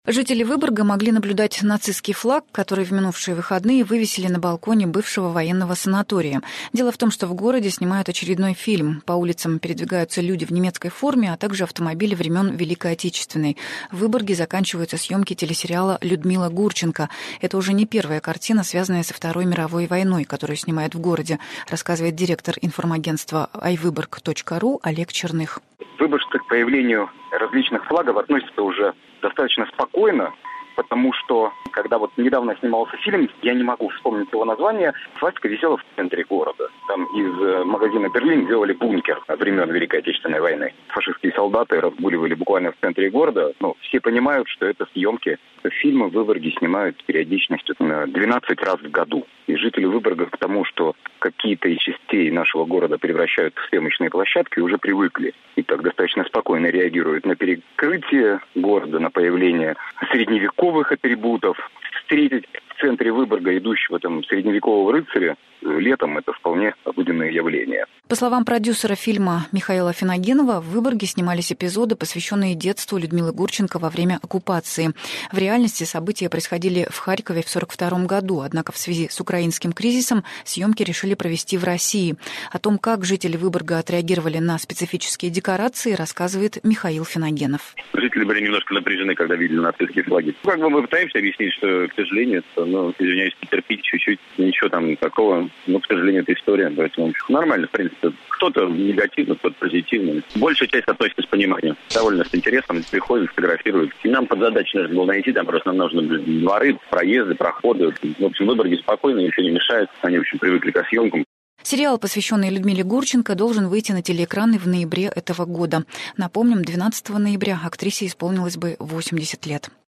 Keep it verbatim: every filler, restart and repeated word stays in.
Жители Выборга могли наблюдать нацистский флаг, который в минувшие выходные вывесили на балконе бывшего военного санатория. Дело в том, что в городе снимают очередной фильм. По улицам передвигаются люди в немецкой форме, а также автомобили времен Великой Отечественной. В Выборге заканчиваются съемки телесериала «Людмила Гурченко». Это уже не первая картина, связанная со Второй мировой войной, которую снимают в городе, рассказывает директор информагентства ай выборг точка ру Олег Черных. Выборгское к появлению различных флагов относится уже достаточно спокойно, потому что, когда вот недавно снимался фильм, я не могу вспомнить его название, свастика висела в центре города. Там из магазина «Берлин» делали бункер времен Великой Отечественной войны. Фашистские солдаты разгуливали буквально в центре города. Ну, все понимают, что это съемки. Фильмы в Выборге снимают с периодичностью двенадцать раз в году. И жители Выборга к тому, что какие-то из частей нашего города превращают в съемочные площадки, уже привыкли. И так достаточно спокойно реагируют на перекрытие города, на появление средневековых атрибутов. Встретить в центре Выборга идущего там средневекового рыцаря летом — это вполне обыденное явление. По словам продюсера фильма Михаила Финогенова, в Выборге снимались эпизоды, посвященные детству Людмилы Гурченко во время оккупации. В реальности события происходили в Харькове в сорок втором году, однако в связи с украинским кризисом съемки решили провести в России. О том, как жители Выборга отреагировали на специфические декорации, рассказывает Михаил Финогенов. Жители были немножко напряжены, когда видели нацистские флаги. Как бы мы пытаемся объяснить, что, к сожалению, это, ну, извиняюсь, потерпите чуть-чуть, ничего там такого. Но, к сожалению, это история, поэтому нормально, в принципе. Кто-то негативно, кто-то позитивно. Большая часть относится с пониманием. Довольно с интересом приходят, фотографируют. И нам под задачей нужно было найти, там просто нам нужны были дворы, проезды, проходы. В общем, в Выборге спокойно, ничего не мешает. Они, в общем, привыкли к съемкам. Сериал, посвященный Людмиле Гурченко, должен выйти на телеэкраны в ноябре этого года. Напомним, двенадцатого ноября актрисе исполнилось бы восемьдесят лет.